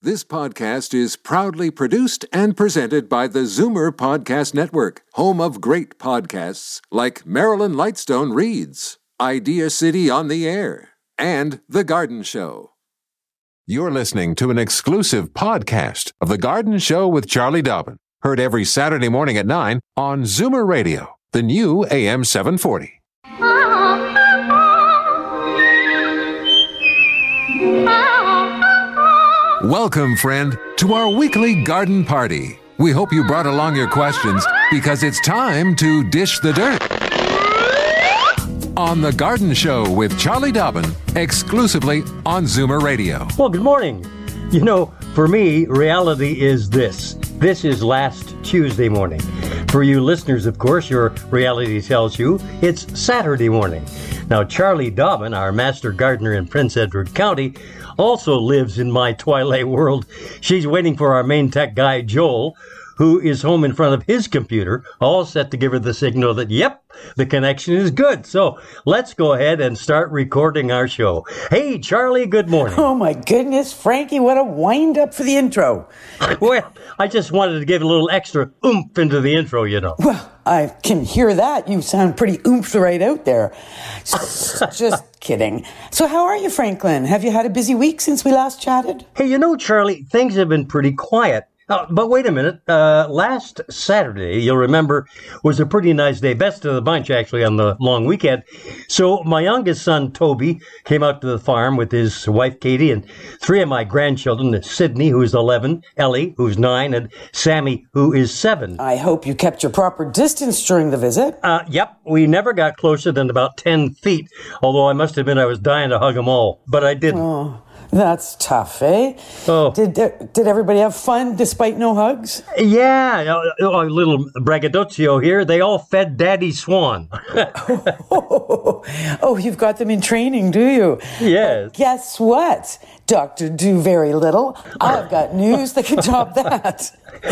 This podcast is proudly produced and presented by the Zoomer Podcast Network, home of great podcasts like Marilyn Lightstone Reads, Idea City on the Air, and The Garden Show. You're listening to an exclusive podcast of The Garden Show with Charlie Dobbin, heard every Saturday morning at 9 on Zoomer Radio, the new AM 740. Welcome, friend, to our weekly garden party. We hope you brought along your questions because it's time to dish the dirt. On The Garden Show with Charlie Dobbin, exclusively on Zoomer Radio. Well, good morning. You know, for me, reality is this. This is last Tuesday morning. For you listeners, of course, your reality tells you it's Saturday morning. Now, Charlie Dobbin, our master gardener in Prince Edward County, also lives in my twilight world. She's waiting for our main tech guy, Joel, who is home in front of his computer, all set to give her the signal that, yep, the connection is good. So let's go ahead and start recording our show. Hey, Charlie, good morning. Oh, my goodness, Frankie, what a wind-up for the intro. Well, I just wanted to give a little extra oomph into the intro, you know. Well, I can hear that. You sound pretty oomph right out there. Just kidding. So how are you, Franklin? Have you had a busy week since we last chatted? Hey, you know, Charlie, things have been pretty quiet. But wait a minute. Last Saturday, you'll remember, was a pretty nice day. Best of the bunch, actually, on the long weekend. So my youngest son, Toby, came out to the farm with his wife, Katie, and three of my grandchildren, Sydney, who's 11, Ellie, who's 9, and Sammy, who is 7. I hope you kept your proper distance during the visit. Yep. We never got closer than about 10 feet, although I must admit I was dying to hug them all, but I didn't. Oh. That's tough, eh? Oh. Did everybody have fun despite no hugs? Yeah, a little braggadocio here. They all fed Daddy Swan. Oh, you've got them in training, do you? Yes. Guess what? Dr. Do Very Little. I've got news that can top that.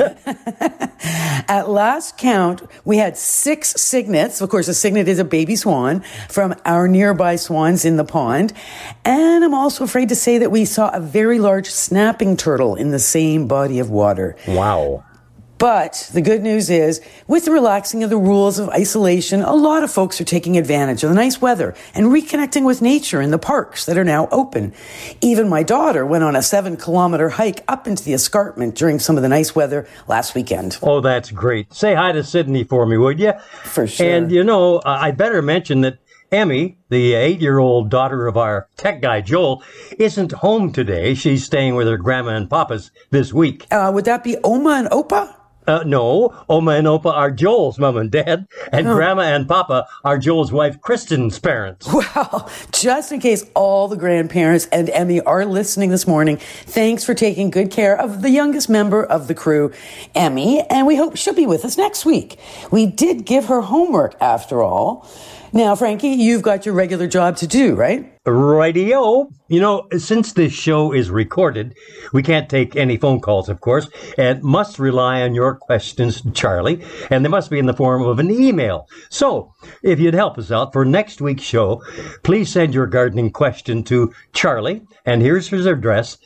At last count, we had 6 cygnets. Of course, a cygnet is a baby swan from our nearby swans in the pond. And I'm also afraid to say that we saw a very large snapping turtle in the same body of water. Wow. But the good news is, with the relaxing of the rules of isolation, a lot of folks are taking advantage of the nice weather and reconnecting with nature in the parks that are now open. Even my daughter went on a 7-kilometer hike up into the escarpment during some of the nice weather last weekend. Oh, that's great. Say hi to Sydney for me, would you? For sure. And, you know, I'd better mention that Emmy, the 8-year-old daughter of our tech guy, Joel, isn't home today. She's staying with her grandma and papa's this week. Would that be Oma and Opa? No, Oma and Opa are Joel's mom and dad, and Grandma and Papa are Joel's wife, Kristen's parents. Well, just in case all the grandparents and Emmy are listening this morning, thanks for taking good care of the youngest member of the crew, Emmy, and we hope she'll be with us next week. We did give her homework, after all. Now, Frankie, you've got your regular job to do, right? Rightio. You know, since this show is recorded, we can't take any phone calls, of course, and must rely on your questions, Charlie, and they must be in the form of an email. So, if you'd help us out for next week's show, please send your gardening question to Charlie, and here's his address,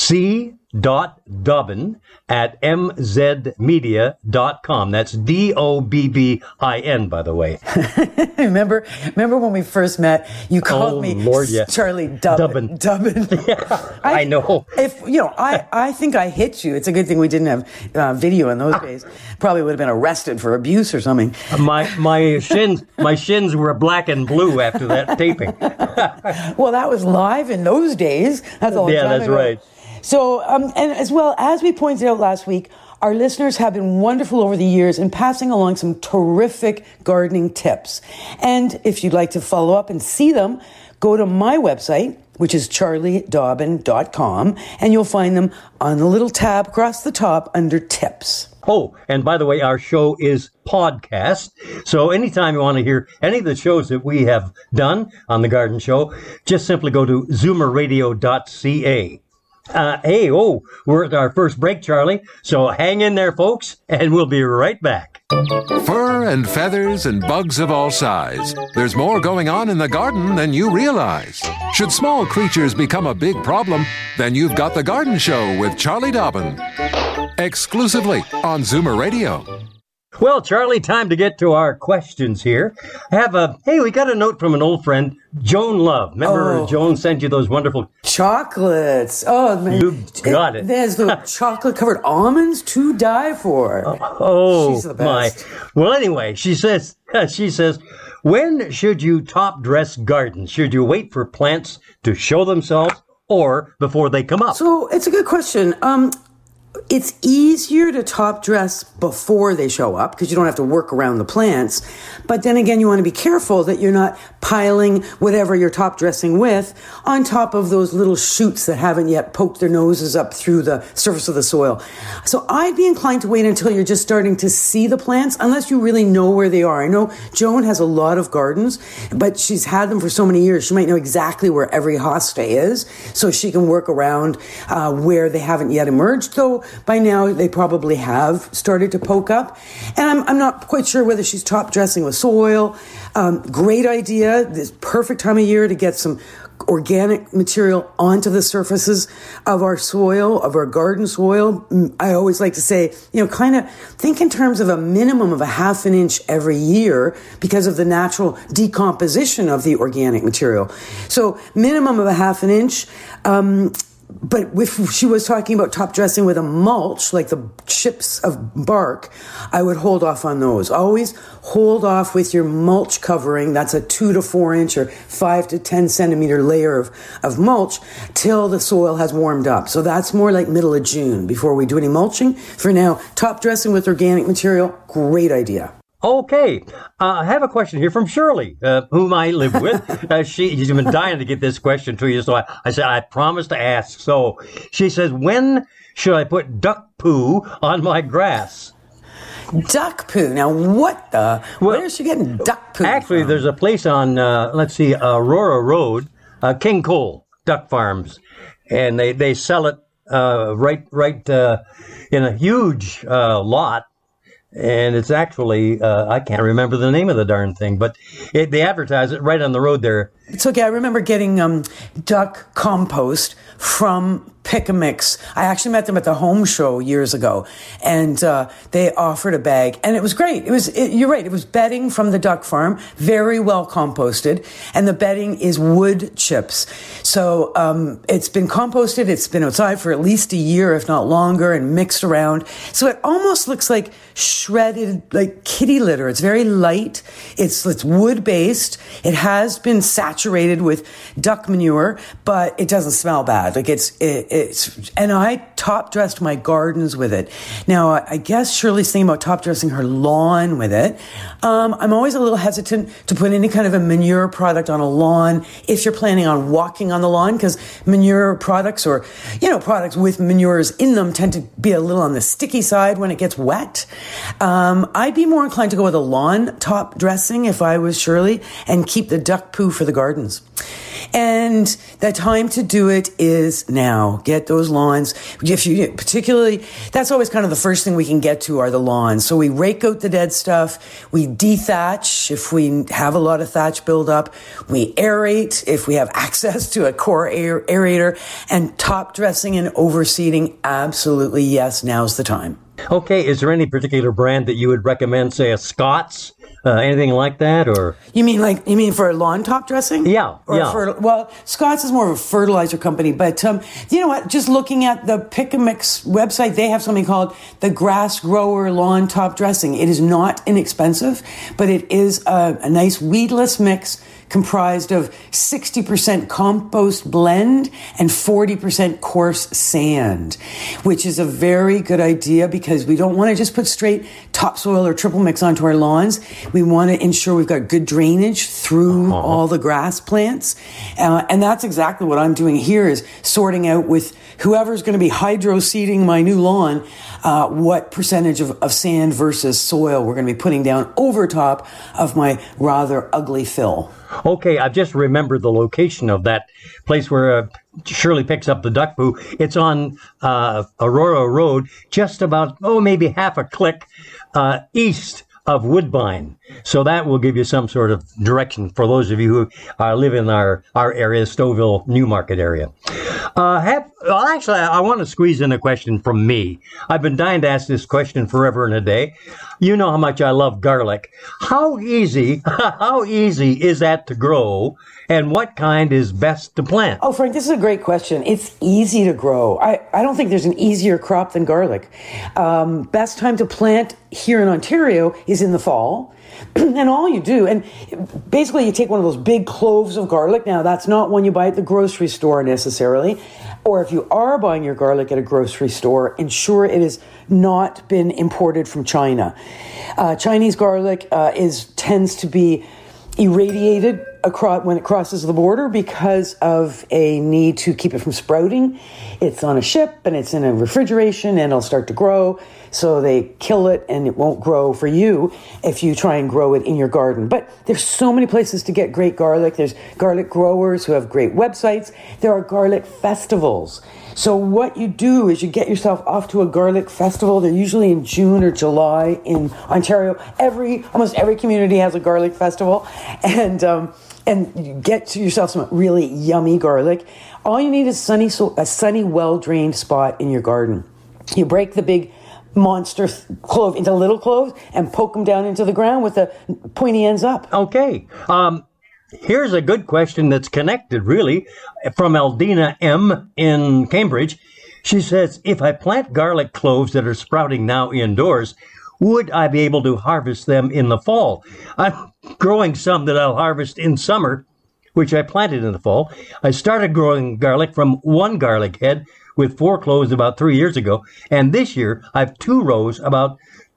c.dobbin@mzmedia.com. That's DOBBIN, by the way. Remember when we first met, you called me Lord, yeah. Charlie Dobbin. Yeah, I know. I think I hit you. It's a good thing we didn't have video in those days. Probably would have been arrested for abuse or something. My shins were black and blue after that taping. Well, that was live in those days. That's all. Yeah, that's right. So, and as well, as we pointed out last week, our listeners have been wonderful over the years in passing along some terrific gardening tips. And if you'd like to follow up and see them, go to my website, which is charliedobbin.com, and you'll find them on the little tab across the top under tips. Oh, and by the way, our show is podcast. So anytime you want to hear any of the shows that we have done on The Garden Show, just simply go to zoomerradio.ca. We're at our first break, Charlie. So hang in there, folks, and we'll be right back. Fur and feathers and bugs of all size. There's more going on in the garden than you realize. Should small creatures become a big problem, then you've got The Garden Show with Charlie Dobbin. Exclusively on Zoomer Radio. Well, Charlie, time to get to our questions here. We got a note from an old friend, Joan Love. Remember, Joan sent you those wonderful chocolates. Oh, man. You got it. There's the chocolate-covered almonds to die for. Oh, she's the best. My. Well, anyway, she says, when should you top dress gardens? Should you wait for plants to show themselves or before they come up? So it's a good question. It's easier to top dress before they show up because you don't have to work around the plants. But then again, you want to be careful that you're not piling whatever you're top dressing with on top of those little shoots that haven't yet poked their noses up through the surface of the soil. So I'd be inclined to wait until you're just starting to see the plants, unless you really know where they are. I know Joan has a lot of gardens, but she's had them for so many years. She might know exactly where every hosta is, so she can work around where they haven't yet emerged, though by now they probably have started to poke up. And I'm not quite sure whether she's top dressing with soil. Great idea. This perfect time of year to get some organic material onto the surfaces of our soil, of our garden soil. I always like to say, kind of think in terms of a minimum of a half an inch every year because of the natural decomposition of the organic material. So minimum of a half an inch. But if she was talking about top dressing with a mulch, like the chips of bark, I would hold off on those. Always hold off with your mulch covering. That's a 2 to 4 inch or 5 to 10 centimeter layer of mulch till the soil has warmed up. So that's more like middle of June before we do any mulching. For now, top dressing with organic material, great idea. Okay, I have a question here from Shirley, whom I live with. She's been dying to get this question to you, so I said I promised to ask. So she says, when should I put duck poo on my grass? Duck poo? Now, where is she getting duck poo Actually, from? There's a place on, Aurora Road, King Cole Duck Farms, and they sell it right in a huge lot. And it's actually, I can't remember the name of the darn thing, but they advertise it right on the road there. It's okay. I remember getting duck compost from Pick a Mix. I actually met them at the home show years ago, and they offered a bag, and it was great. You're right. It was bedding from the duck farm, very well composted, and the bedding is wood chips. So it's been composted. It's been outside for at least a year, if not longer, and mixed around. So it almost looks like shredded, like kitty litter. It's very light. It's wood based. It has been saturated with duck manure, but it doesn't smell bad. Like and I top dressed my gardens with it. Now, I guess Shirley's thinking about top dressing her lawn with it. I'm always a little hesitant to put any kind of a manure product on a lawn if you're planning on walking on the lawn, because manure products or, products with manures in them tend to be a little on the sticky side when it gets wet. I'd be more inclined to go with a lawn top dressing if I was Shirley and keep the duck poo for the gardens. And the time to do it is now. Get those lawns. Particularly, that's always kind of the first thing we can get to are the lawns. So we rake out the dead stuff. We dethatch if we have a lot of thatch buildup. We aerate if we have access to a core aerator. And top dressing and overseeding, absolutely yes, now's the time. Okay, is there any particular brand that you would recommend, say a Scott's? Anything like that, or you mean for lawn top dressing? Yeah, Well, Scott's is more of a fertilizer company, but you know what? Just looking at the Pick a Mix website, they have something called the Grass Grower Lawn Top Dressing. It is not inexpensive, but it is a nice weedless mix comprised of 60% compost blend and 40% coarse sand, which is a very good idea because we don't want to just put straight topsoil or triple mix onto our lawns. We want to ensure we've got good drainage through all the grass plants. And that's exactly what I'm doing here, is sorting out with whoever's going to be hydro seeding my new lawn, what percentage of sand versus soil we're going to be putting down over top of my rather ugly fill. Okay, I've just remembered the location of that place where Shirley picks up the duck poo. It's on Aurora Road, just about, maybe half a click east of Woodbine. So that will give you some sort of direction for those of you who live in our area, Stouffville, Newmarket area. Actually, I want to squeeze in a question from me. I've been dying to ask this question forever and a day. You know how much I love garlic. How easy is that to grow, and what kind is best to plant? Oh, Frank, this is a great question. It's easy to grow. I don't think there's an easier crop than garlic. Best time to plant here in Ontario is in the fall. And all you do, and basically you take one of those big cloves of garlic. Now, that's not one you buy at the grocery store necessarily. Or if you are buying your garlic at a grocery store, ensure it has not been imported from China. Chinese garlic tends to be irradiated when it crosses the border because of a need to keep it from sprouting. It's on a ship and it's in a refrigeration and it'll start to grow. So they kill it and it won't grow for you if you try and grow it in your garden. But there's so many places to get great garlic. There's garlic growers who have great websites. There are garlic festivals. So what you do is you get yourself off to a garlic festival. They're usually in June or July in Ontario. Almost every community has a garlic festival. And you get to yourself some really yummy garlic. All you need is a sunny, well-drained spot in your garden. You break the big monster clove into little cloves and poke them down into the ground with the pointy ends up. Okay. Here's a good question that's connected, really, from Aldina M. in Cambridge. She says, if I plant garlic cloves that are sprouting now indoors, would I be able to harvest them in the fall? I'm growing some that I'll harvest in summer, which I planted in the fall. I started growing garlic from one garlic head with 4 cloves about 3 years ago, and this year I have 2 rows, about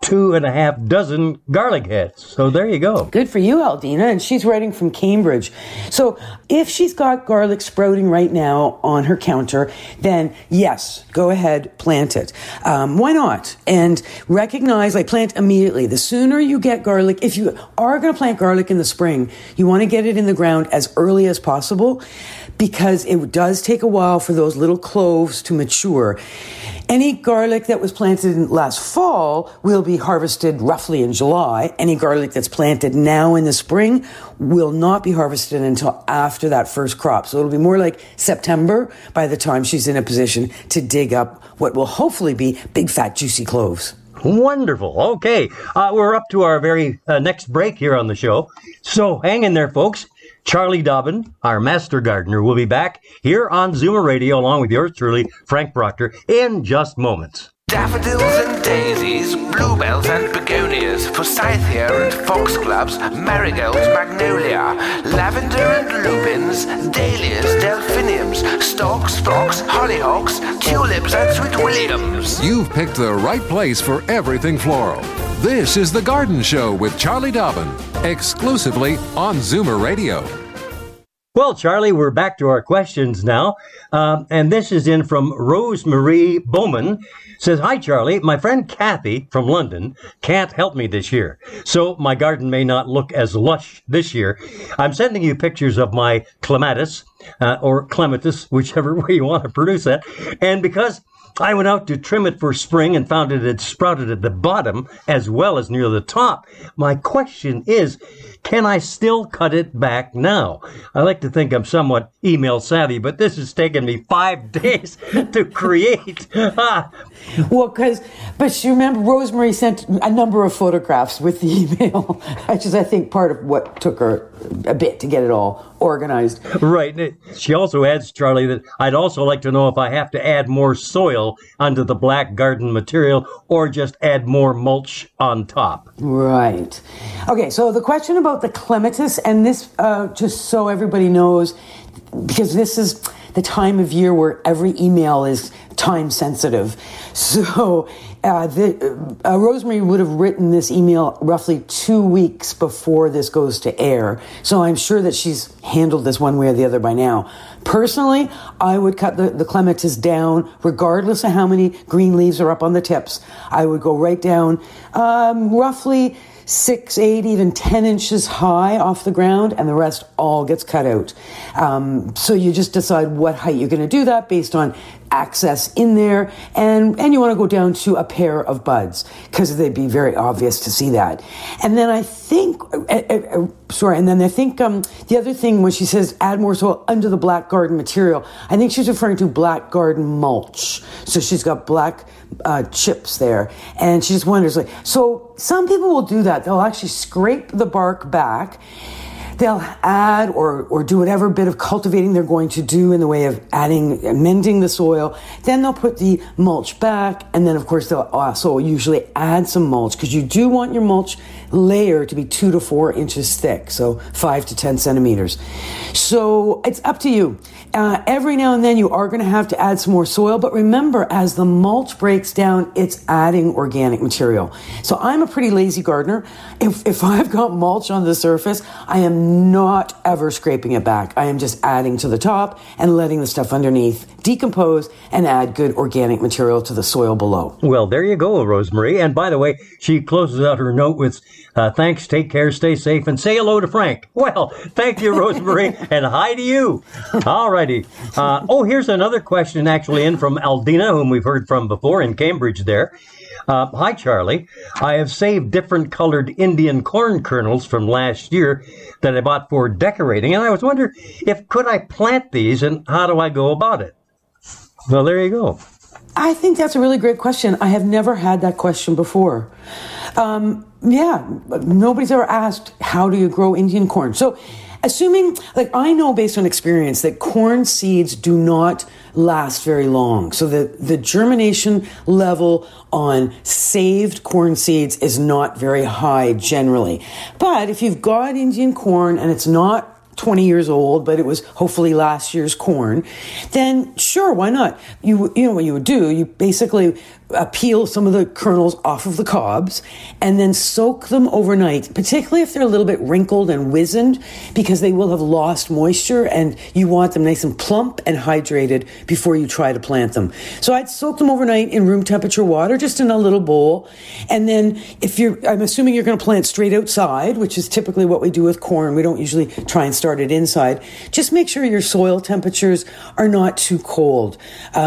2.5 dozen garlic heads. So there you go. Good for you, Aldina. And she's writing from Cambridge. So if she's got garlic sprouting right now on her counter, then yes, go ahead, plant it. Why not? And recognize, plant immediately. The sooner you get garlic, if you are going to plant garlic in the spring, you want to get it in the ground as early as possible, because it does take a while for those little cloves to mature. Any garlic that was planted last fall will be harvested roughly in July. Any garlic that's planted now in the spring will not be harvested until after that first crop. So it'll be more like September by the time she's in a position to dig up what will hopefully be big, fat, juicy cloves. Wonderful. Okay, we're up to our very next break here on the show. So hang in there, folks. Charlie Dobbin, our master gardener, will be back here on Zoomer Radio along with yours truly, Frank Proctor, in just moments. Daffodils and daisies, bluebells and begonias, forsythia and foxgloves, marigolds, magnolia, lavender and lupins, dahlias, delphiniums, stalks, phlox, hollyhocks, tulips and sweet williams. You've picked the right place for everything floral. This is The Garden Show with Charlie Dobbin, exclusively on Zoomer Radio. Well, Charlie, we're back to our questions now. And this is in from Rosemarie Bowman. Says, hi, Charlie. My friend Kathy from London can't help me this year, so my garden may not look as lush this year. I'm sending you pictures of my clematis, or clematis, whichever way you want to produce that. And because I went out to trim it for spring and found it had sprouted at the bottom as well as near the top, my question is, can I still cut it back now? I like to think I'm somewhat email savvy, but this has taken me 5 days to create. Well, but you remember Rosemary sent a number of photographs with the email, which is, I think, part of what took her a bit to get it all organized. Right. She also adds, Charlie, that I'd also like to know if I have to add more soil onto the black garden material or just add more mulch on top. Right. Okay, so the question about the clematis, and this, just so everybody knows, because this is the time of year where every email is time sensitive. So Rosemary would have written this email roughly 2 weeks before this goes to air. So I'm sure that she's handled this one way or the other by now. Personally, I would cut the clematis down regardless of how many green leaves are up on the tips. I would go right down roughly 6, 8, even 10 inches high off the ground, and the rest all gets cut out. So you just decide what height you're going to do that based on access in there, and you want to go down to a pair of buds because they'd be very obvious to see that. And then I think, the other thing when she says add more soil under the black garden material, I think she's referring to black garden mulch. So she's got black chips there, and she just wonders, like, so some people will do that. They'll actually scrape the bark back. They'll add or do whatever bit of cultivating they're going to do in the way of amending the soil. Then they'll put the mulch back, and then of course they'll also usually add some mulch, because you do want your mulch layer to be 2 to 4 inches thick, so 5 to 10 centimeters. So it's up to you. Every now and then you are going to have to add some more soil, but remember, as the mulch breaks down, it's adding organic material. So I'm a pretty lazy gardener. If I've got mulch on the surface, I am not ever scraping it back. I am just adding to the top and letting the stuff underneath decompose and add good organic material to the soil below. Well, there you go, Rosemary. And by the way, she closes out her note with, thanks, take care, stay safe, and say hello to Frank. Well, thank you, Rosemary, and hi to you. All righty. Here's another question actually in from Aldina, whom we've heard from before in Cambridge there. Hi, Charlie. I have saved different colored Indian corn kernels from last year that I bought for decorating, and I was wondering could I plant these, and how do I go about it? Well, there you go. I think that's a really great question. I have never had that question before. Nobody's ever asked, how do you grow Indian corn? So assuming, I know based on experience that corn seeds do not last very long. So the germination level on saved corn seeds is not very high generally. But if you've got Indian corn and it's not 20 years old, but it was hopefully last year's corn, then sure, why not? You know what you would do? You basically peel some of the kernels off of the cobs and then soak them overnight, particularly if they're a little bit wrinkled and wizened, because they will have lost moisture and you want them nice and plump and hydrated before you try to plant them. So I'd soak them overnight in room temperature water, just in a little bowl. And then I'm assuming you're going to plant straight outside, which is typically what we do with corn. We don't usually try and start it inside. Just make sure your soil temperatures are not too cold.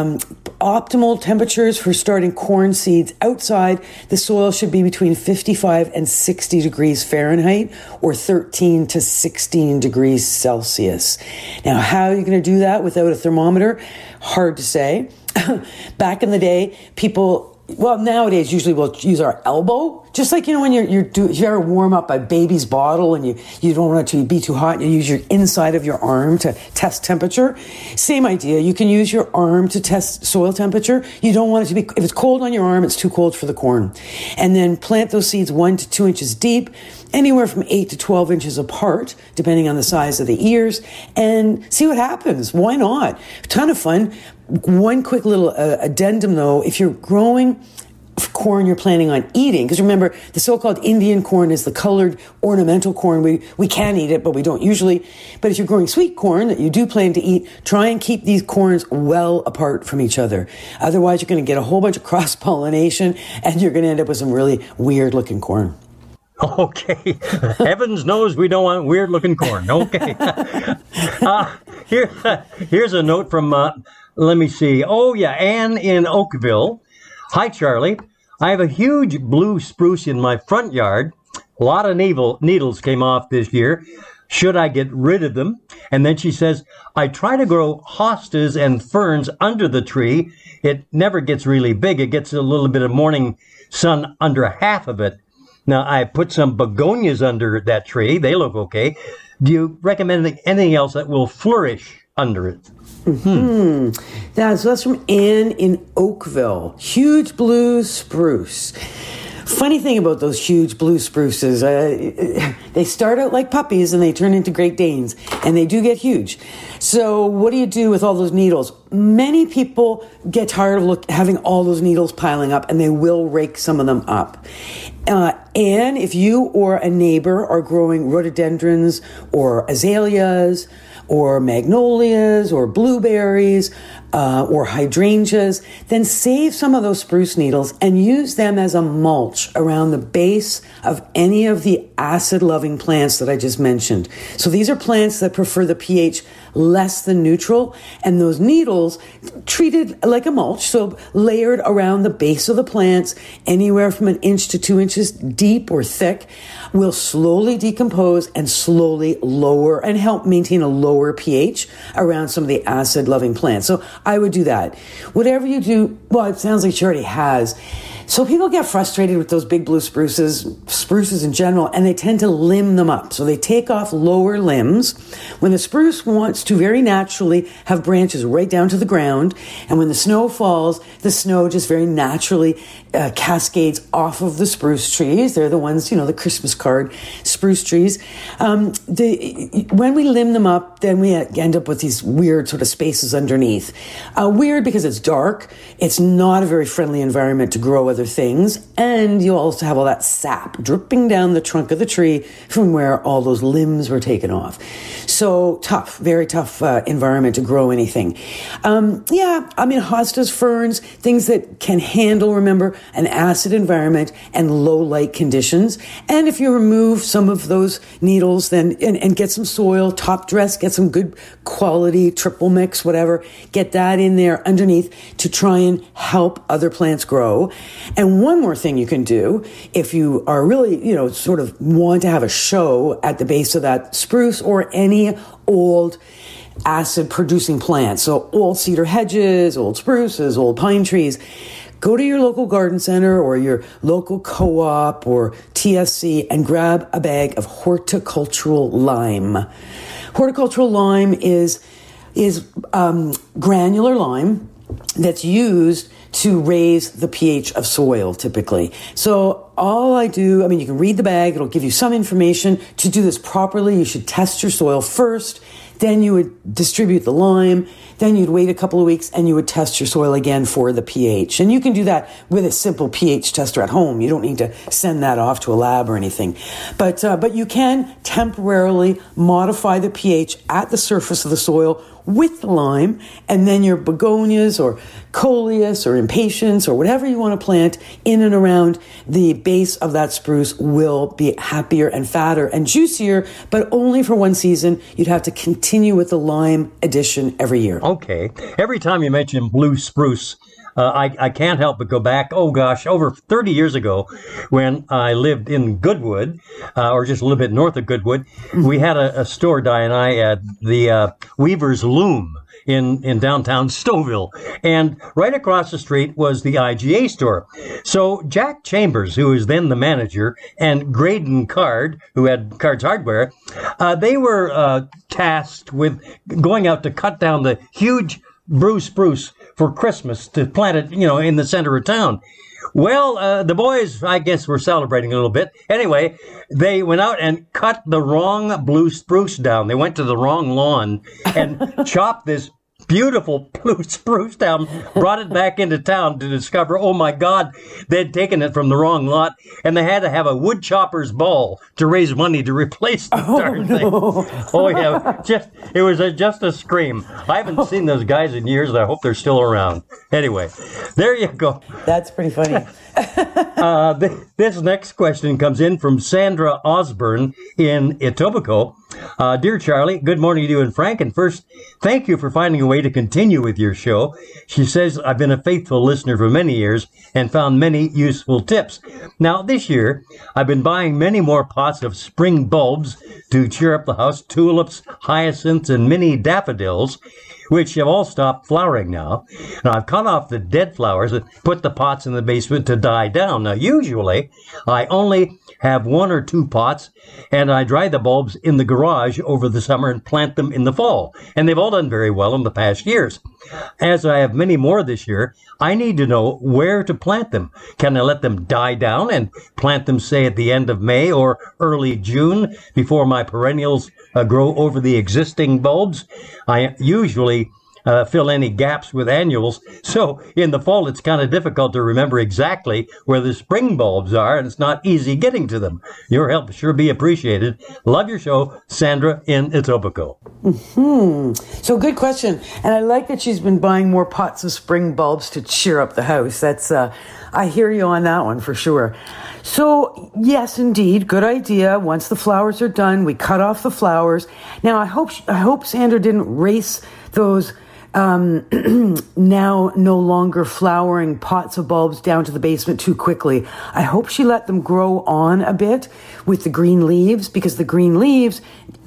Optimal temperatures for starting corn seeds outside, the soil should be between 55 and 60 degrees Fahrenheit or 13 to 16 degrees Celsius. Now, how are you going to do that without a thermometer? Hard to say. Back in the day, nowadays usually we'll use our elbow, just like, when you ever warm up a baby's bottle and you don't want it to be too hot, you use your inside of your arm to test temperature. Same idea. You can use your arm to test soil temperature. You don't want it to be, if it's cold on your arm, it's too cold for the corn. And then plant those seeds 1 to 2 inches deep, anywhere from 8 to 12 inches apart, depending on the size of the ears, and see what happens. Why not? A ton of fun. One quick little addendum, though, if you're growing corn you're planning on eating, because remember, the so-called Indian corn is the colored ornamental corn. We can eat it, but we don't usually. But if you're growing sweet corn that you do plan to eat, try and keep these corns well apart from each other. Otherwise, you're going to get a whole bunch of cross-pollination, and you're going to end up with some really weird-looking corn. Okay. Heavens knows we don't want weird-looking corn. Okay. Here's a note from, let me see. Oh, yeah, Anne in Oakville. Hi, Charlie. I have a huge blue spruce in my front yard. A lot of needles came off this year. Should I get rid of them? And then she says, I try to grow hostas and ferns under the tree. It never gets really big. It gets a little bit of morning sun under half of it. Now, I put some begonias under that tree. They look okay. Do you recommend anything else that will flourish under it? Mm-hmm. That's from Anne in Oakville. Huge blue spruce. Funny thing about those huge blue spruces, they start out like puppies and they turn into Great Danes, and they do get huge. So what do you do with all those needles? Many people get tired of having all those needles piling up, and they will rake some of them up. And if you or a neighbor are growing rhododendrons or azaleas or magnolias or blueberries, or hydrangeas, then save some of those spruce needles and use them as a mulch around the base of any of the acid-loving plants that I just mentioned. So these are plants that prefer the pH less than neutral, and those needles treated like a mulch, so layered around the base of the plants, anywhere from 1 inch to 2 inches deep or thick, will slowly decompose and slowly lower and help maintain a lower pH around some of the acid-loving plants. So I would do that. Whatever you do, well, it sounds like she already has. So people get frustrated with those big blue spruces in general, and they tend to limb them up. So they take off lower limbs when the spruce wants to very naturally have branches right down to the ground. And when the snow falls, the snow just very naturally cascades off of the spruce trees. They're the ones, the Christmas card spruce trees. When we limb them up, then we end up with these weird sort of spaces underneath. Weird because it's dark. It's not a very friendly environment to grow other things. And you'll also have all that sap dripping down the trunk of the tree from where all those limbs were taken off. So tough, very tough environment to grow anything. Hostas, ferns, things that can handle, remember, an acid environment and low light conditions. And if you remove some of those needles then and get some soil, top dress, get some good quality triple mix, whatever, get that in there underneath to try and help other plants grow. And one more thing you can do if you are really, sort of want to have a show at the base of that spruce or any old acid producing plants. So old cedar hedges, old spruces, old pine trees. Go to your local garden center or your local co-op or TSC and grab a bag of horticultural lime. Horticultural lime is granular lime that's used to raise the pH of soil typically. So all I do, you can read the bag. It'll give you some information. To do this properly, you should test your soil first. Then you would distribute the lime. Then you'd wait a couple of weeks and you would test your soil again for the pH. And you can do that with a simple pH tester at home. You don't need to send that off to a lab or anything. But you can temporarily modify the pH at the surface of the soil with the lime, and then your begonias or coleus or impatiens or whatever you want to plant in and around the base of that spruce will be happier and fatter and juicier, but only for one season. You'd have to continue with the lime addition every year. Okay. Every time you mention blue spruce, I can't help but go back, over 30 years ago when I lived in Goodwood, or just a little bit north of Goodwood. We had a store, Di and I, at the Weaver's Loom in downtown Stouffville. And right across the street was the IGA store. So Jack Chambers, who was then the manager, and Graydon Card, who had Card's Hardware, they were tasked with going out to cut down the huge blue spruce for Christmas to plant it, in the center of town. Well, the boys, I guess, were celebrating a little bit. Anyway, they went out and cut the wrong blue spruce down. They went to the wrong lawn and chopped this beautiful blue spruce down, brought it back into town to discover, oh my God, they'd taken it from the wrong lot, and they had to have a wood chopper's ball to raise money to replace the darn thing. Oh yeah, it was just a scream. I haven't seen those guys in years, and I hope they're still around. Anyway, there you go. That's pretty funny. This next question comes in from Sandra Osborne in Etobicoke. Dear Charlie, good morning to you and Frank. And first, thank you for finding a way to continue with your show. She says, I've been a faithful listener for many years and found many useful tips. Now, this year, I've been buying many more pots of spring bulbs to cheer up the house, tulips, hyacinths, and mini daffodils, which have all stopped flowering now. And I've cut off the dead flowers and put the pots in the basement to die down. Now, usually, I only have 1 or 2 pots, and I dry the bulbs in the garage over the summer and plant them in the fall. And they've all done very well in the past years. As I have many more this year, I need to know where to plant them. Can I let them die down and plant them, say, at the end of May or early June before my perennials grow over the existing bulbs? I usually fill any gaps with annuals. So in the fall, it's kind of difficult to remember exactly where the spring bulbs are, and it's not easy getting to them. Your help sure be appreciated. Love your show, Sandra in Etobicoke. So good question. And I like that she's been buying more pots of spring bulbs to cheer up the house. That's, I hear you on that one for sure. So yes, indeed, good idea. Once the flowers are done, we cut off the flowers. Now I hope Sandra didn't race those now no longer flowering pots of bulbs down to the basement too quickly. I hope she let them grow on a bit with the green leaves, because the green leaves,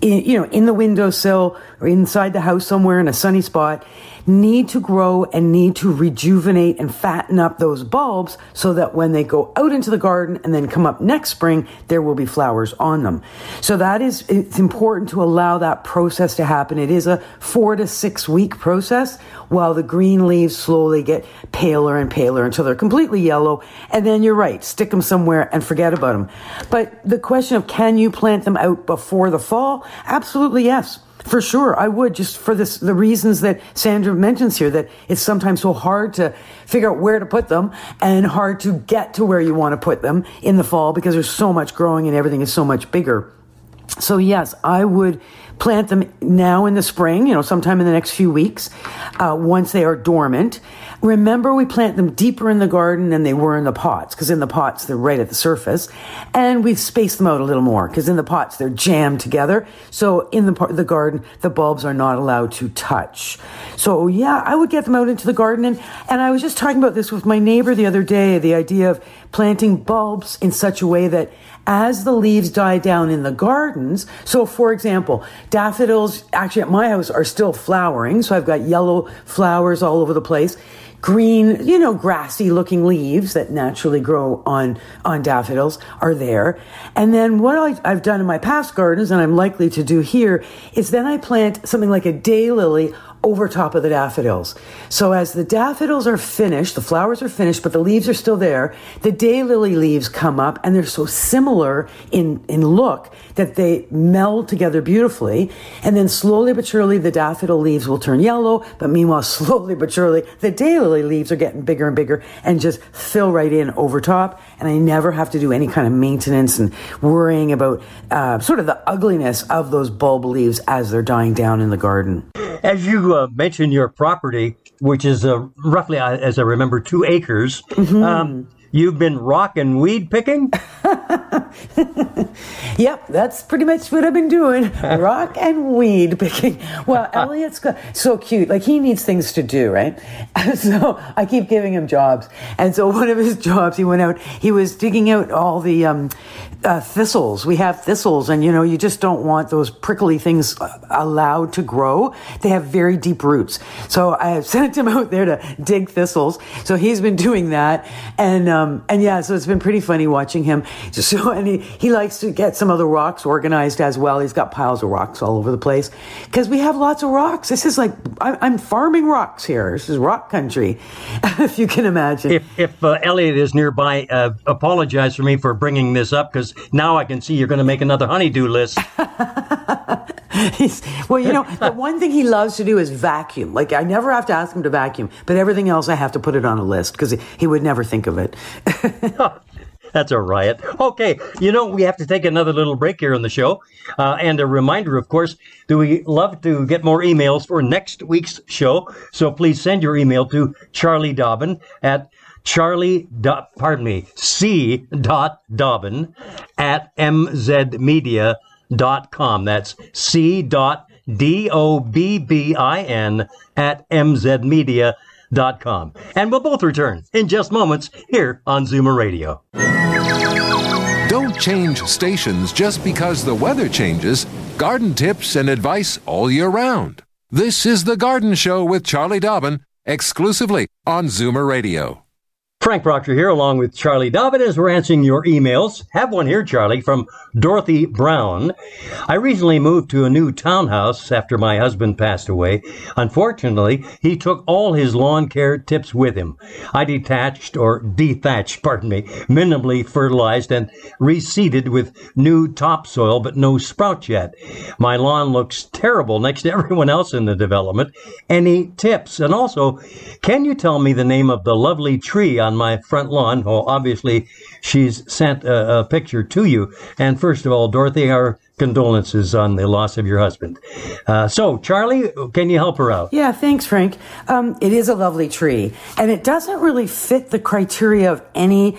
in the windowsill or inside the house somewhere in a sunny spot, need to grow and need to rejuvenate and fatten up those bulbs so that when they go out into the garden and then come up next spring, there will be flowers on them. So it's important to allow that process to happen. It is a 4 to 6 week process while the green leaves slowly get paler and paler until they're completely yellow. And then you're right, stick them somewhere and forget about them. But the question of can you plant them out before the fall? Absolutely yes. For sure, I would, just for the reasons that Sandra mentions here, that it's sometimes so hard to figure out where to put them and hard to get to where you want to put them in the fall because there's so much growing and everything is so much bigger. So yes, I would plant them now in the spring, sometime in the next few weeks, once they are dormant. Remember, we plant them deeper in the garden than they were in the pots, because in the pots, they're right at the surface. And we've spaced them out a little more, because in the pots, they're jammed together. So in the garden, the bulbs are not allowed to touch. So yeah, I would get them out into the garden. And I was just talking about this with my neighbor the other day, the idea of planting bulbs in such a way that as the leaves die down in the gardens, so for example, daffodils actually at my house are still flowering. So I've got yellow flowers all over the place. Green, grassy looking leaves that naturally grow on daffodils are there. And then what I've done in my past gardens, and I'm likely to do here, is then I plant something like a daylily over top of the daffodils. So as the daffodils are finished, the flowers are finished, but the leaves are still there, the daylily leaves come up, and they're so similar in look that they meld together beautifully. And then slowly but surely, the daffodil leaves will turn yellow, but meanwhile, slowly but surely, the daylily leaves are getting bigger and bigger and just fill right in over top. And I never have to do any kind of maintenance and worrying about sort of the ugliness of those bulb leaves as they're dying down in the garden. As you mentioned your property, which is roughly, as I remember, 2 acres, you've been rock and weed picking? Yep, that's pretty much what I've been doing. Rock and weed picking. Well, Elliot's so cute. Like, he needs things to do, right? So I keep giving him jobs. And so one of his jobs, he went out, he was digging out all the thistles. We have thistles, and you just don't want those prickly things allowed to grow. They have very deep roots. So I have sent him out there to dig thistles. So he's been doing that. And yeah, so it's been pretty funny watching him. And he likes to get some of the rocks organized as well. He's got piles of rocks all over the place because we have lots of rocks. This is like, I'm farming rocks here. This is rock country, if you can imagine. If Elliot is nearby, apologize for me for bringing this up, because now I can see you're going to make another honeydew list. Well, the one thing he loves to do is vacuum. Like, I never have to ask him to vacuum, but everything else I have to put it on a list because he would never think of it. That's a riot. Okay, we have to take another little break here on the show. And a reminder, of course, that we love to get more emails for next week's show. So please send your email to Charlie Dobbin at c.dobbin@mzmedia.com. That's c.dobbin@mzmedia.com. And we'll both return in just moments here on Zoomer Radio. Don't change stations just because the weather changes. Garden tips and advice all year round. This is The Garden Show with Charlie Dobbin, exclusively on Zoomer Radio. Frank Proctor here, along with Charlie Dobbin, as we're answering your emails. Have one here, Charlie, from Dorothy Brown. I recently moved to a new townhouse after my husband passed away. Unfortunately, he took all his lawn care tips with him. I dethatched, minimally fertilized and reseeded with new topsoil, but no sprouts yet. My lawn looks terrible next to everyone else in the development. Any tips? And also, can you tell me the name of the lovely tree on my front lawn? Well, obviously, she's sent a picture to you. And first of all, Dorothy, our condolences on the loss of your husband. So, Charlie, can you help her out? Yeah, thanks, Frank. It is a lovely tree, and it doesn't really fit the criteria of any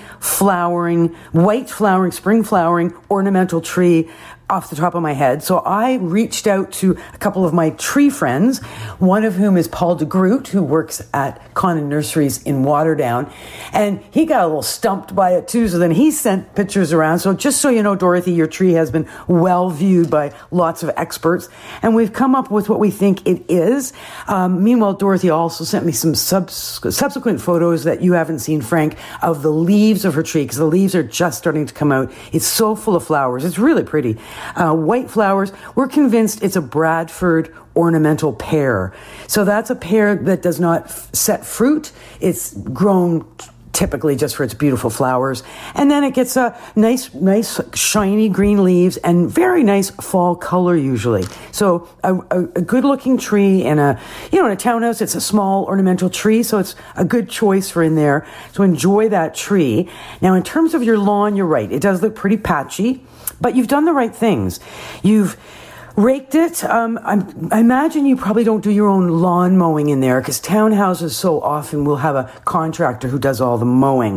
white flowering, spring flowering, ornamental tree off the top of my head. So I reached out to a couple of my tree friends, one of whom is Paul DeGroot, who works at Conan Nurseries in Waterdown. And he got a little stumped by it too. So then he sent pictures around. So just so you know, Dorothy, your tree has been well viewed by lots of experts. And we've come up with what we think it is. Meanwhile, Dorothy also sent me some subsequent photos that you haven't seen, Frank, of the leaves of her tree, because the leaves are just starting to come out. It's so full of flowers. It's really pretty. White flowers. We're convinced it's a Bradford ornamental pear. So that's a pear that does not set fruit. It's grown typically just for its beautiful flowers. And then it gets a nice, shiny green leaves and very nice fall color usually. So a good looking tree in a townhouse. It's a small ornamental tree, so it's a good choice for in there. So enjoy that tree. Now, in terms of your lawn, you're right. It does look pretty patchy, but you've done the right things. You've raked it. I imagine you probably don't do your own lawn mowing in there, because townhouses so often will have a contractor who does all the mowing.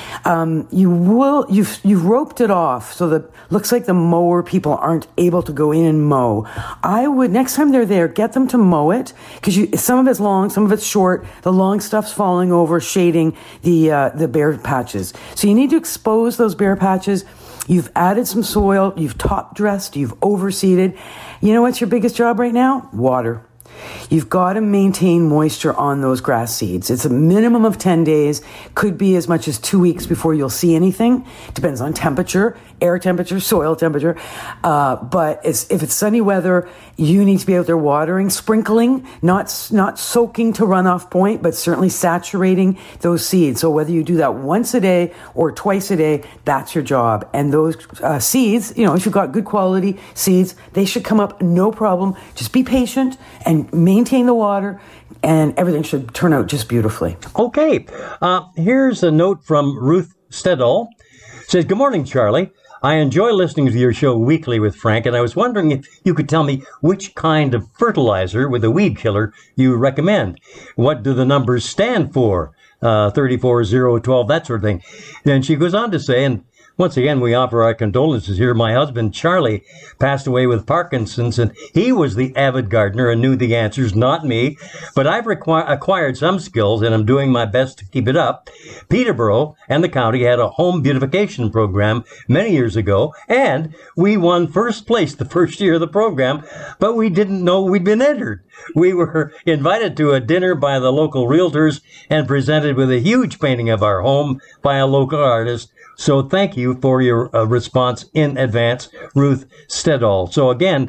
You've roped it off so that looks like the mower people aren't able to go in and mow. I would, next time they're there, get them to mow it, because some of it's long, some of it's short. The long stuff's falling over, shading the bare patches. So you need to expose those bare patches. You've added some soil, you've top dressed, you've overseeded. You know what's your biggest job right now? Water. You've got to maintain moisture on those grass seeds. It's a minimum of 10 days, could be as much as 2 weeks before you'll see anything. Depends on temperature, air temperature, soil temperature. But if it's sunny weather, you need to be out there watering, sprinkling, not soaking to runoff point, but certainly saturating those seeds. So whether you do that once a day or twice a day, that's your job. And those seeds, if you've got good quality seeds, they should come up no problem. Just be patient and maintain the water, and everything should turn out just beautifully. Okay. Here's a note from Ruth Stedall. It says, "Good morning, Charlie. I enjoy listening to your show weekly with Frank, and I was wondering if you could tell me which kind of fertilizer with a weed killer you recommend. What do the numbers stand for? 34, 0, 12, that sort of thing." Then she goes on to say, and once again, we offer our condolences here. My husband, Charlie, passed away with Parkinson's, and he was the avid gardener and knew the answers, not me. But I've acquired some skills, and I'm doing my best to keep it up. Peterborough and the county had a home beautification program many years ago, and we won first place the first year of the program, but we didn't know we'd been entered. We were invited to a dinner by the local realtors and presented with a huge painting of our home by a local artist. So thank you for your response in advance, Ruth Stedall. So again,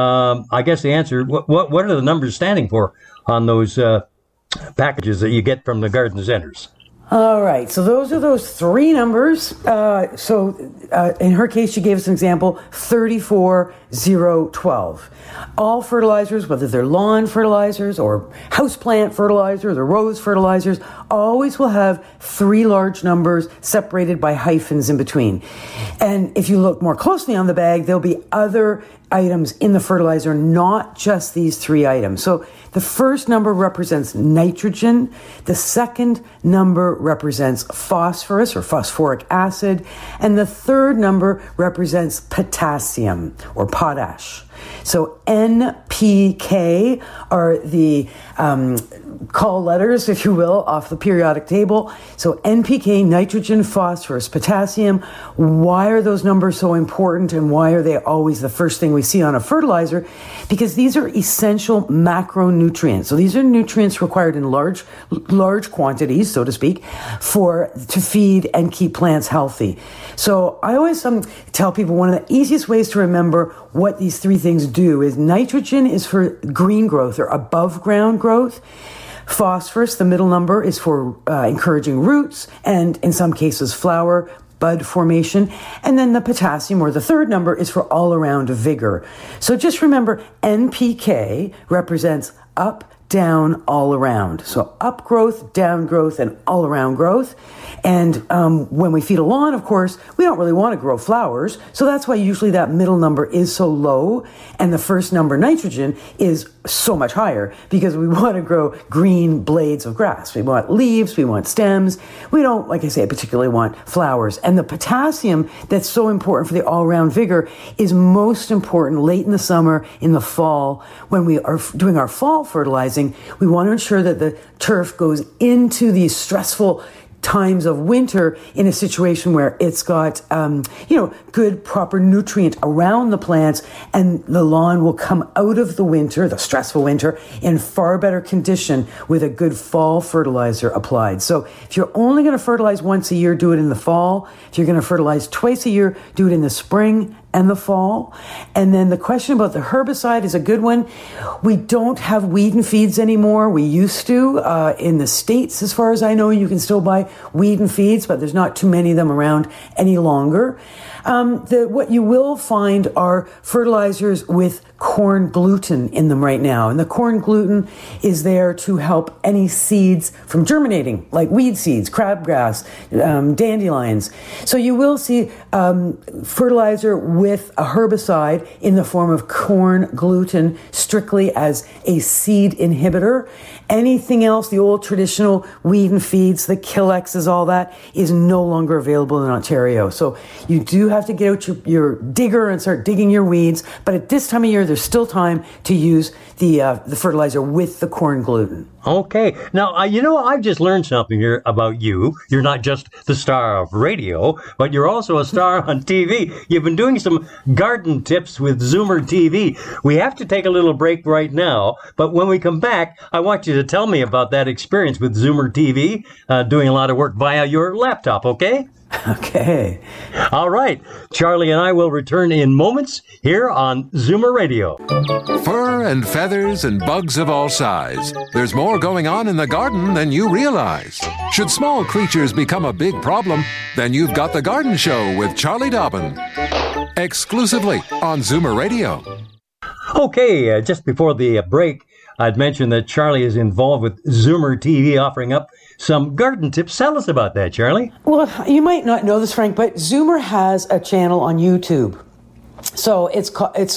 I guess the answer, what are the numbers standing for on those packages that you get from the garden centers? All right, so those are those three numbers. In her case, she gave us an example, 34, 0, 12. All fertilizers, whether they're lawn fertilizers or houseplant fertilizers or rose fertilizers, always will have three large numbers separated by hyphens in between. And if you look more closely on the bag, there'll be other items in the fertilizer, not just these three items. So the first number represents nitrogen. The second number represents phosphorus or phosphoric acid. And the third number represents potassium or potash. So NPK are the call letters, if you will, off the periodic table. So NPK, nitrogen, phosphorus, potassium. Why are those numbers so important, and why are they always the first thing we see on a fertilizer? Because these are essential macronutrients. So these are nutrients required in large quantities, so to speak, to feed and keep plants healthy. So I always tell people one of the easiest ways to remember what these three things do is nitrogen is for green growth or above ground growth. Phosphorus, the middle number, is for encouraging roots and in some cases flower, bud formation. And then the potassium, or the third number, is for all around vigor. So just remember, NPK represents up, down, all around. So up growth, down growth, and all around growth. And when we feed a lawn, of course, we don't really want to grow flowers. So that's why usually that middle number is so low. And the first number, nitrogen, is so much higher because we want to grow green blades of grass. We want leaves. We want stems. We don't, like I say, particularly want flowers. And the potassium that's so important for the all-around vigor is most important late in the summer, in the fall, when we are doing our fall fertilizing. We want to ensure that the turf goes into these stressful times of winter in a situation where it's got, good, proper nutrient around the plants, and the lawn will come out of the winter, the stressful winter, in far better condition with a good fall fertilizer applied. So if you're only going to fertilize once a year, do it in the fall. If you're going to fertilize twice a year, do it in the spring and the fall. And then the question about the herbicide is a good one. We don't have weed and feeds anymore. We used to. In the States, as far as I know, you can still buy weed and feeds, but there's not too many of them around any longer. What you will find are fertilizers with corn gluten in them right now. And the corn gluten is there to help any seeds from germinating, like weed seeds, crabgrass, dandelions. So you will see fertilizer with a herbicide in the form of corn gluten strictly as a seed inhibitor. Anything else, the old traditional weed and feeds, the Killexes, all that, is no longer available in Ontario. So you do have to get out your digger and start digging your weeds. But at this time of year, there's still time to use the fertilizer with the corn gluten. Okay. Now, I've just learned something here about you. You're not just the star of radio, but you're also a star on TV. You've been doing some garden tips with Zoomer TV. We have to take a little break right now, but when we come back, I want you to tell me about that experience with Zoomer TV, doing a lot of work via your laptop, okay? Okay. All right. Charlie and I will return in moments here on Zoomer Radio. Fur and feathers and bugs of all size. There's more going on in the garden than you realize. Should small creatures become a big problem, then you've got The Garden Show with Charlie Dobbin. Exclusively on Zoomer Radio. Okay, just before the break, I'd mentioned that Charlie is involved with Zoomer TV, offering up some garden tips. Tell us about that, Charlie. Well, you might not know this, Frank, but Zoomer has a channel on YouTube. So it's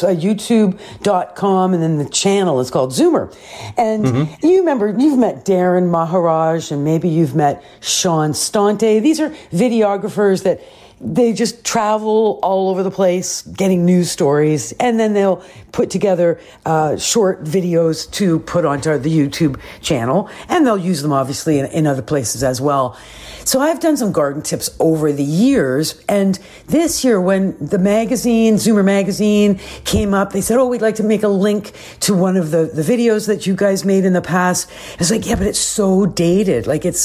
youtube.com, and then the channel is called Zoomer. And you remember, you've met Darren Maharaj, and maybe you've met Sean Stonte. These are videographers that they just travel all over the place getting news stories, and then they'll put together short videos to put onto the YouTube channel, and they'll use them obviously in other places as well. So I've done some garden tips over the years, and this year when the magazine, Zoomer Magazine, came up, they said, we'd like to make a link to one of the videos that you guys made in the past. I was like, yeah, but it's so dated. Like there's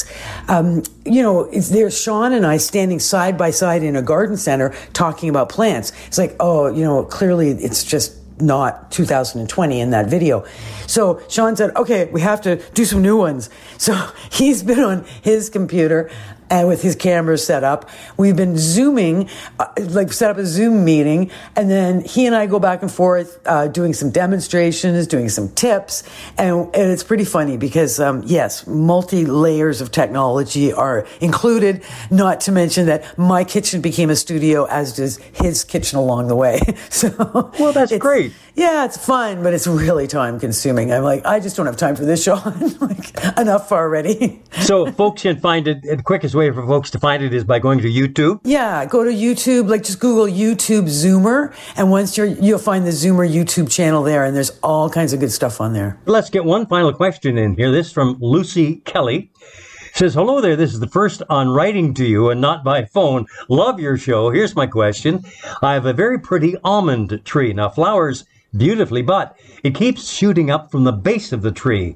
Sean and I standing side by side in a garden center talking about plants. It's like, clearly it's just not 2020 in that video. So Sean said, okay, we have to do some new ones. So he's been on his computer and with his cameras set up. We've been Zooming, set up a Zoom meeting, and then he and I go back and forth doing some demonstrations, doing some tips, and it's pretty funny because, yes, multi-layers of technology are included, not to mention that my kitchen became a studio, as does his kitchen along the way. So, well, that's great. Yeah, it's fun, but it's really time-consuming. I'm like, I just don't have time for this, Sean. Enough already. So folks can find it, the quickest way for folks to find it is by going to YouTube. Yeah, go to YouTube, like just Google YouTube Zoomer, and once you'll find the Zoomer YouTube channel there, and there's all kinds of good stuff on there. Let's get one final question in here. This from Lucy Kelly. Says, hello there, this is the first on writing to you and not by phone. Love your show. Here's my question. I have a very pretty almond tree. Now, flowers beautifully, but it keeps shooting up from the base of the tree.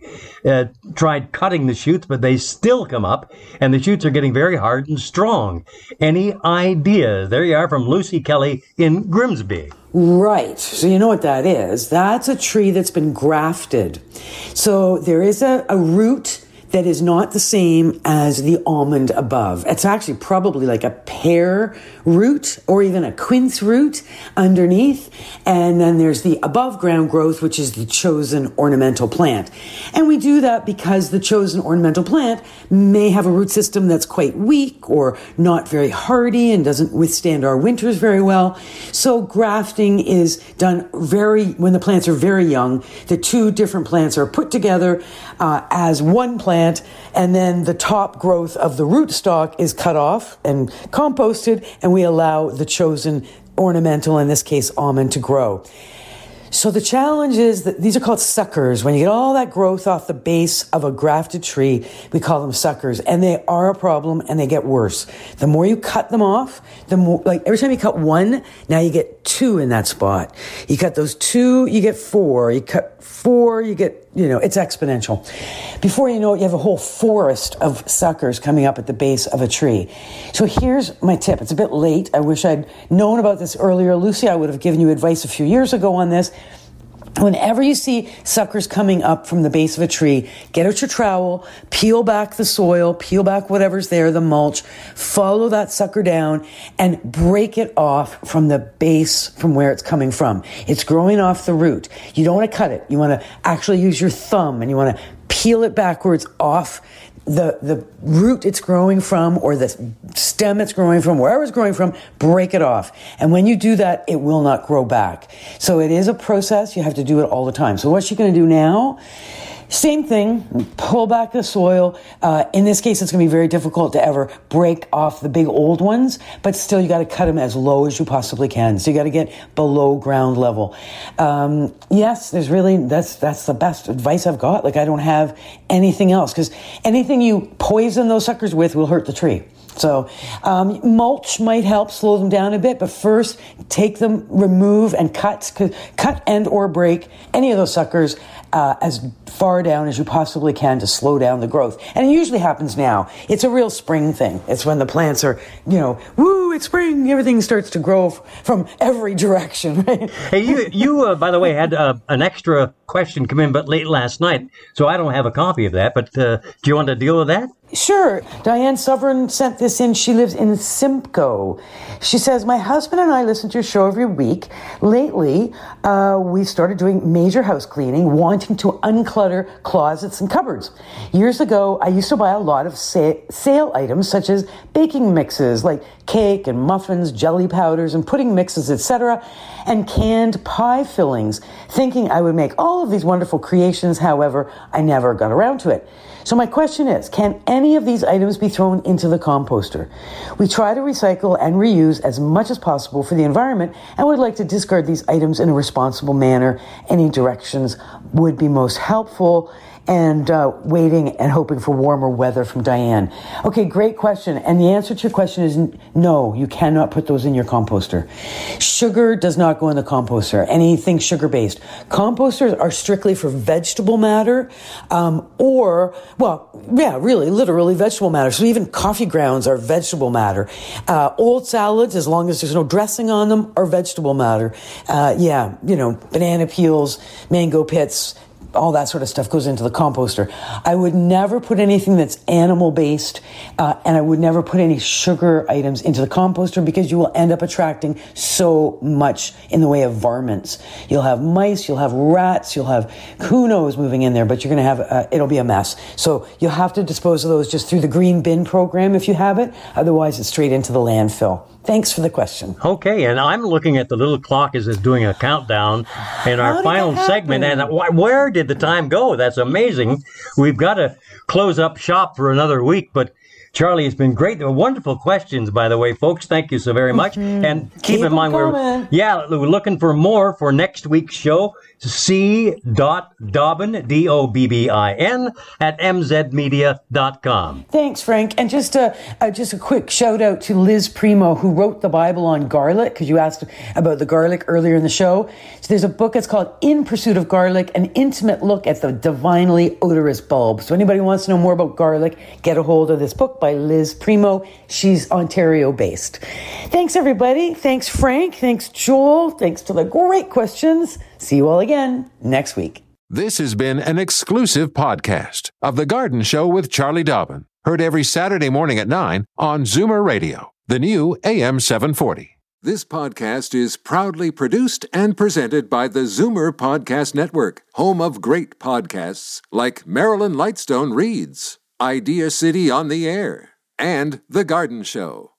Tried cutting the shoots, but they still come up, and the shoots are getting very hard and strong. Any ideas? There you are from Lucy Kelly in Grimsby. Right. So you know what that is. That's a tree that's been grafted. So there is a root that is not the same as the almond above. It's actually probably like a pear root or even a quince root underneath. And then there's the above ground growth, which is the chosen ornamental plant. And we do that because the chosen ornamental plant may have a root system that's quite weak or not very hardy and doesn't withstand our winters very well. So grafting is done when the plants are very young. The two different plants are put together as one plant, and then the top growth of the rootstock is cut off and composted, and we allow the chosen ornamental, in this case almond, to grow. So the challenge is that these are called suckers. When you get all that growth off the base of a grafted tree, we call them suckers, and they are a problem, and they get worse. The more you cut them off, the more, like every time you cut one, now you get two in that spot. You cut those two, you get four. You cut four, you get, it's exponential. Before you know it, you have a whole forest of suckers coming up at the base of a tree. So here's my tip. It's a bit late. I wish I'd known about this earlier. Lucy, I would have given you advice a few years ago on this. Whenever you see suckers coming up from the base of a tree, get out your trowel, peel back the soil, peel back whatever's there, the mulch, follow that sucker down and break it off from the base from where it's coming from. It's growing off the root. You don't want to cut it. You want to actually use your thumb and you want to peel it backwards off the root it's growing from or the stem it's growing from, wherever it's growing from, break it off. And when you do that, it will not grow back. So it is a process. You have to do it all the time. So what you're going to do now, same thing, pull back the soil. In this case, it's going to be very difficult to ever break off the big old ones, but still you got to cut them as low as you possibly can. So you got to get below ground level. Yes, that's the best advice I've got. Like I don't have anything else because anything you poison those suckers with will hurt the tree. So mulch might help slow them down a bit, but first take them, remove and cut and or break any of those suckers as far down as you possibly can to slow down the growth. And it usually happens now. It's a real spring thing. It's when the plants are, woo, it's spring, everything starts to grow from every direction, right? Hey, you by the way, had an extra question come in but late last night, so I don't have a copy of that, but do you want to deal with that? Sure. Diane Sovereign sent this in. She lives in Simcoe. She says, my husband and I listen to your show every week. Lately, we've started doing major house cleaning, wanting to unclutter closets and cupboards. Years ago, I used to buy a lot of sale items such as baking mixes like cake and muffins, jelly powders and pudding mixes, etc., and canned pie fillings, thinking I would make all of these wonderful creations. However, I never got around to it. So my question is, can any of these items be thrown into the composter? We try to recycle and reuse as much as possible for the environment and would like to discard these items in a responsible manner. Any directions would be most helpful. And waiting and hoping for warmer weather from Diane. Okay, great question. And the answer to your question is no, you cannot put those in your composter. Sugar does not go in the composter. Anything sugar-based. Composters are strictly for vegetable matter literally vegetable matter. So even coffee grounds are vegetable matter. Old salads, as long as there's no dressing on them, are vegetable matter. Banana peels, mango pits, all that sort of stuff goes into the composter. I would never put anything that's animal-based, and I would never put any sugar items into the composter because you will end up attracting so much in the way of varmints. You'll have mice, you'll have rats, you'll have who knows moving in there, but you're going to have, it'll be a mess. So you'll have to dispose of those just through the green bin program if you have it. Otherwise, it's straight into the landfill. Thanks for the question. Okay, and I'm looking at the little clock as it's doing a countdown in our final segment, and where did the time go? That's amazing. We've got to close up shop for another week, but Charlie, it's been great. They were wonderful questions, by the way, folks. Thank you so very much. And keep in mind, we're looking for more for next week's show. C.Dobbin, D-O-B-B-I-N, at mzmedia.com. Thanks, Frank. And just a quick shout out to Liz Primo, who wrote the Bible on garlic, because you asked about the garlic earlier in the show. So there's a book that's called In Pursuit of Garlic, an intimate look at the divinely odorous bulb. So anybody who wants to know more about garlic, get a hold of this book by Liz Primo. She's Ontario-based. Thanks, everybody. Thanks, Frank. Thanks, Joel. Thanks for the great questions. See you all again next week. This has been an exclusive podcast of The Garden Show with Charlie Dobbin. Heard every Saturday morning at 9 on Zoomer Radio, the new AM 740. This podcast is proudly produced and presented by the Zoomer Podcast Network, home of great podcasts like Marilyn Lightstone Reads, Idea City on the Air, and The Garden Show.